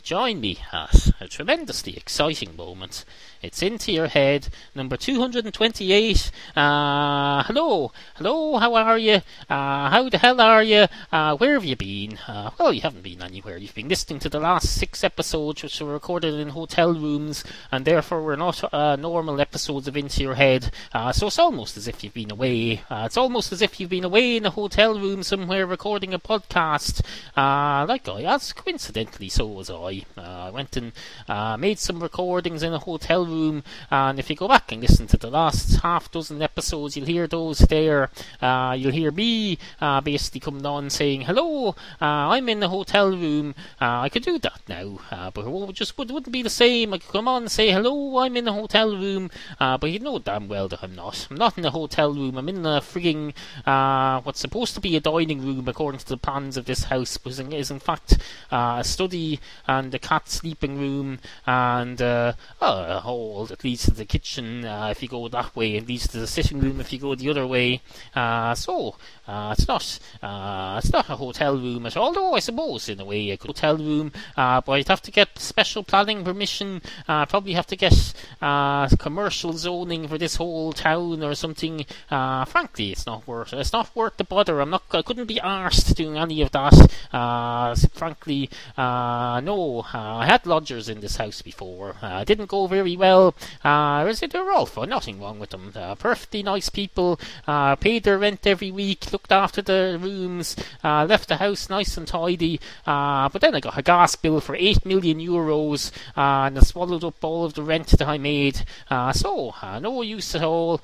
join me at a tremendously exciting moment. It's Into Your Head, number 228. Hello, how are you? How the hell are you? Where have you been? Well, you haven't been anywhere. You've been listening to the last 6 episodes, which were recorded in hotel rooms, and therefore were not normal episodes of Into Your Head. So it's almost as if you've been away. It's almost as if you've been away in a hotel room somewhere recording a podcast. Like I was, coincidentally, so was I. I went and made some recordings in a hotel room, and if you go back and listen to the last half dozen episodes, you'll hear those there. You'll hear me basically coming on saying, hello, I'm in the hotel room. I could do that now, but it wouldn't be the same. I could come on and say, hello, I'm in the hotel room, but you know damn well that I'm not. I'm not in the hotel room. I'm in the frigging what's supposed to be a dining room according to the plans of this house, but is in fact a study and a cat sleeping room and a hall that leads to the kitchen if you go that way, and leads to the sitting room if you go the other way. So it's not a hotel room at all, although I suppose in a way a hotel room, but I'd have to get special planning permission. Probably have to get commercial zoning for this whole town or something. Frankly, it's not worth the bother. I couldn't be arsed doing any of that. Frankly, no. I had lodgers in this house before. Didn't go very well. They were all fun. Nothing wrong with them. Perfectly nice people. Paid their rent every week. Looked after the rooms. Left the house nice and tidy. But then I got a gas bill for €8 million, and I swallowed up all of the rent that I made. So no use at all.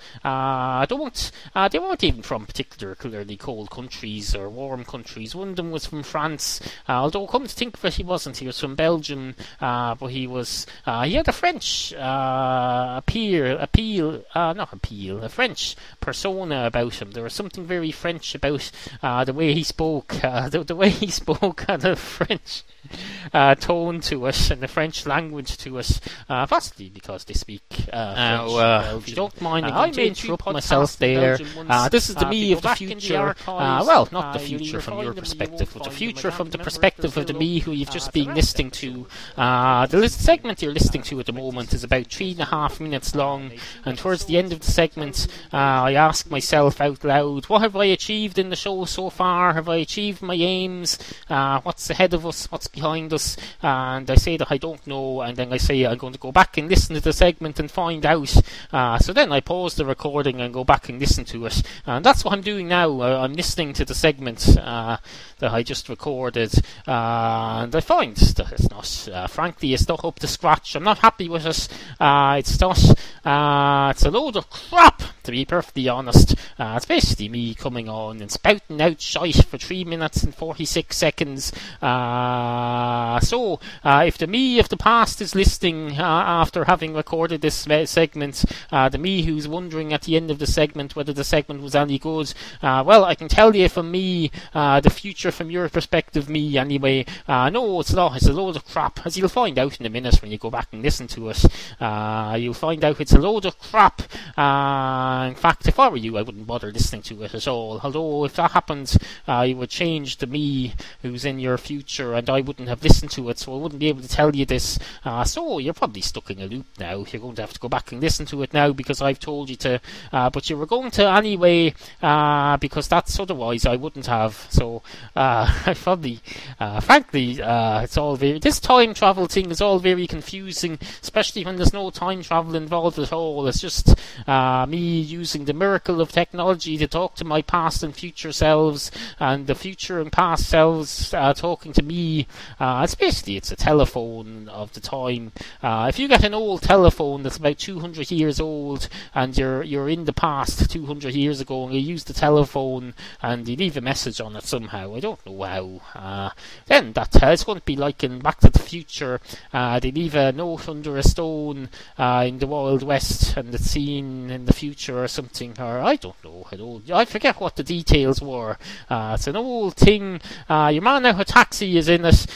They weren't even from particularly cold countries or warm countries. One of them was from France. Although come to think of it, he wasn't. He was from Belgium. But he had a French a French persona about him. There was something very French about the way he spoke. The way he spoke had a French tone to us and the French language to us, possibly because they speak French. If you don't mind, I may interrupt myself there. This is the me of the future. Well, not the future from your perspective, but the future from the perspective of the me who you've just been listening to. The segment you're listening to at the moment is about 3.5 minutes long, and towards the end of the segment, I ask myself out loud, what have I achieved in the show so far? Have I achieved my aims? What's ahead of us? What's behind us? And I say that I don't know, and then I say I'm going to go back and listen to the segment and find out. So then I pause the recording and go back and listen to it, and that's what I'm doing now. I'm listening to the segment that I just recorded, and I find that it's not, frankly, it's not up to scratch. I'm not happy with it. It's a load of crap, to be perfectly honest. It's basically me coming on and spouting out shite for 3 minutes and 46 seconds. So if the me of the past is listening after having recorded this segment, the me who's wondering at the end of the segment whether the segment was any good, well, I can tell you from me, the future from your perspective, me anyway, no, it's not. It's a load of crap, as you'll find out in a minute when you go back and listen to it. You'll find out it's a load of crap. In fact, if I were you, I wouldn't bother listening to it at all. Although, if that happens, you would change the me who's in your future, and I wouldn't have listened to it, so I wouldn't be able to tell you this. So you're probably stuck in a loop now. You're going to have to go back and listen to it now because I've told you to. But you were going to anyway, because that's otherwise I wouldn't have. So I probably, frankly, it's all this time travel thing is all very confusing, especially when there's no time travel involved at all. It's just me using the miracle of technology to talk to my past and future selves, and the future and past selves talking to me. It's a telephone of the time. If you get an old telephone that's about 200 years old and you're in the past 200 years ago and you use the telephone and you leave a message on it somehow, I don't know how, then it's going to be like in Back to the Future. They leave a note under a stone in the Wild West and it's seen in the future or something, or I don't know. I forget what the details were. It's an old thing. Your man now, a taxi is in it, and your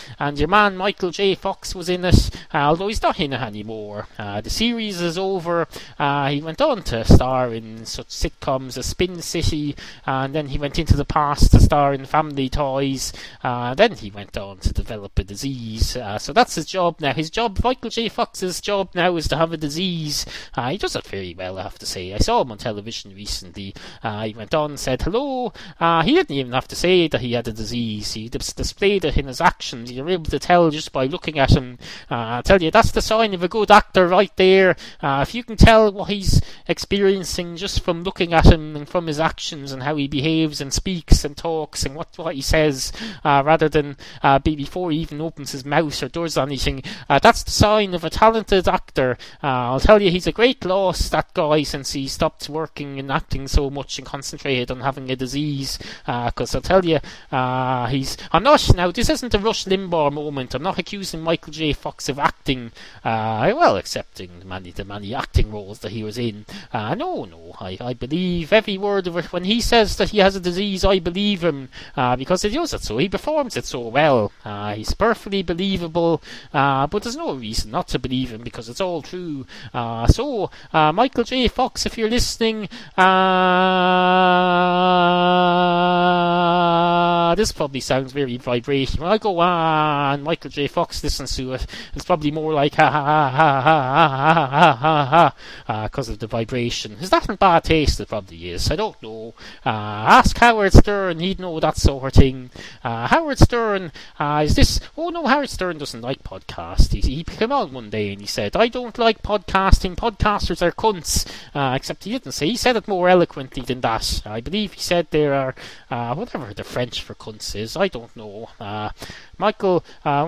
your man Michael J. Fox was in it, although he's not in it anymore. The series is over. He went on to star in such sitcoms as Spin City, and then he went into the past to star in Family Toys. Then he went on to develop a disease. So that's his job now. Michael J. Fox's job now is to have a disease. He does it very well, I have to say. I saw him on television recently. He went on and said hello. He didn't even have to say that he had a disease. He displayed it in his actions. You're able to tell just by looking at him. I tell you, that's the sign of a good actor right there. If you can tell what he's experiencing just from looking at him and from his actions and how he behaves and speaks and talks and what he says, rather than before he even opens his mouth or does anything, that's the sign of a talented actor. I'll tell you, he's a great loss, that guy, since he stopped working and acting so much and concentrated on having a disease. Because I'll tell you, I'm not, now this isn't a Rush Limbaugh moment. I'm not accusing Michael J. Fox of acting, well, excepting the many acting roles that he was in. No, I believe every word of it. When he says that he has a disease, I believe him, because he does it so. He performs it so well. He's perfectly believable, but there's no reason not to believe him because it's all true. So, Michael J. Fox, if you're listening, this probably sounds very vibrating. When I go on, Michael J. Fox listens to it, it's probably more like ha ha ha ha ha ha ha ha ha, because of the vibration. Is that in bad taste? It probably is. I don't know. Ask Howard Stern, he'd know that sort of thing. Howard Stern, is this... Oh no, Howard Stern doesn't like podcasts. He came on one day and he said, I don't like podcasting, podcasters are cunts. Except he didn't say, he said it more eloquently than that. I believe he said there are, whatever the French for cunts is, I don't know. Michael,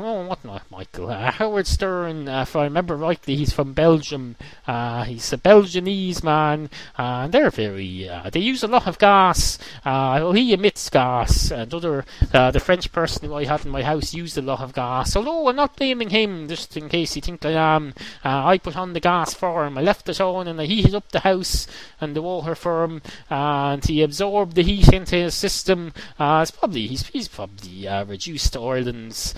Howard Stern, if I remember rightly, he's from Belgium. He's a Belgianese man, and they're very, they use a lot of gas. Well, he emits gas, and the French person who I had in my house used a lot of gas. Although I'm not blaming him, just in case you think I am. I put on the gas for him. I left it on and I heated up the house and the water for him, and he absorbed the heat into his system. He's probably reduced Ireland's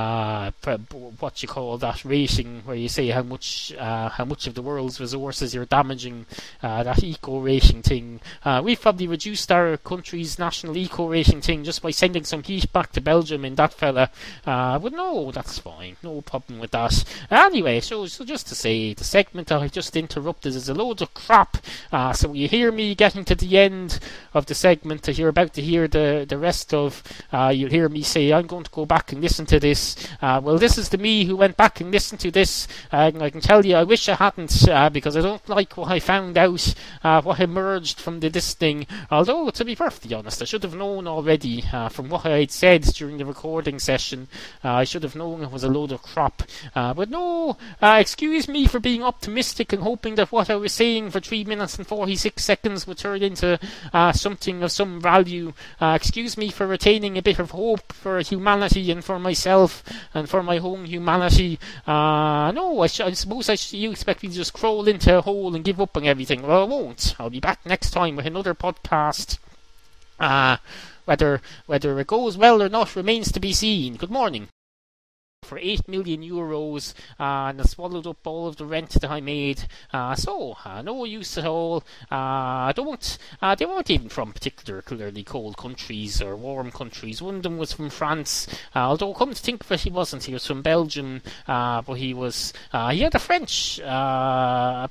what you call that rating, where you say how much of the world's resources you're damaging, that eco rating thing. We've probably reduced our country's national eco rating thing just by sending some heat back to Belgium in that fella. But no, that's fine, no problem with that. Anyway, so just to say, the segment I just interrupted is a load of crap. So you hear me getting to the end of the segment that you're about to hear the rest of, you'll hear me say, I'm going to go back and listen to this. Well, this is the me who went back and listened to this. I can tell you, I wish I hadn't, because I don't like what I found out, what emerged from the listening. Although, to be perfectly honest, I should have known already, from what I had said during the recording session. I should have known it was a load of crap. But no, excuse me for being optimistic and hoping that what I was saying for 3 minutes and 46 seconds would turn into something of some value. Excuse me for retaining a bit of hope for humanity and for myself and for my own humanity. No, I suppose you expect me to just crawl into a hole and give up on everything. Well, I won't. I'll be back next time with another podcast. Whether it goes well or not remains to be seen. Good morning. For 8 million euros, and I swallowed up all of the rent that I made. So no use at all. They weren't even from particularly cold countries or warm countries. One of them was from France. Although, come to think of it, he wasn't. He was from Belgium. But he had a French a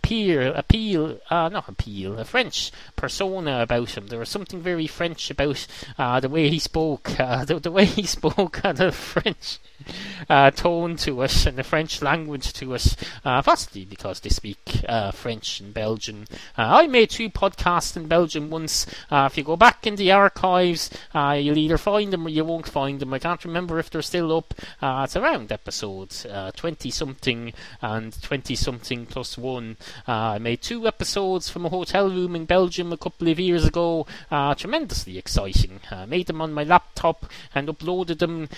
French persona about him. There was something very French about the way he spoke. The way he spoke had a French tone to us and the French language to us, possibly because they speak French in Belgium. I made 2 podcasts in Belgium once. If you go back in the archives, you'll either find them or you won't find them. I can't remember if they're still up. It's around episode 20-something and 20-something plus 1. I made 2 episodes from a hotel room in Belgium a couple of years ago. Tremendously exciting. Made them on my laptop and uploaded them.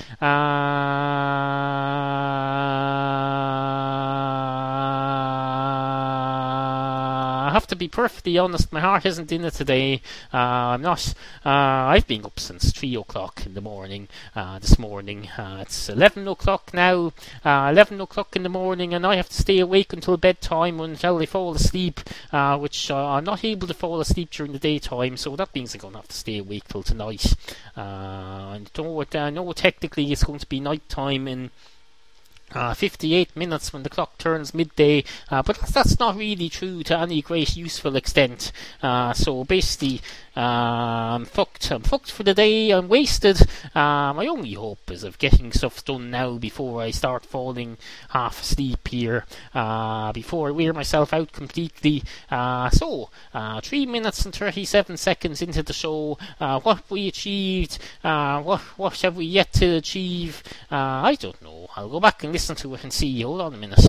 I have to be perfectly honest, my heart isn't in it today. I'm not. I've been up since 3 o'clock in the morning this morning. It's 11 o'clock now, 11 o'clock in the morning, and I have to stay awake until bedtime until I fall asleep, which I'm not able to fall asleep during the daytime, so that means I'm going to have to stay awake till tonight. And know technically it's going to be night time in 58 minutes when the clock turns midday, but that's not really true to any great useful extent. So basically, I'm fucked. I'm fucked for the day. I'm wasted. My only hope is of getting stuff done now before I start falling half asleep here, before I wear myself out completely. 3 minutes and 37 seconds into the show, what have we achieved? What have we yet to achieve? I don't know. I'll go back and listen to it and see. Hold on a minute.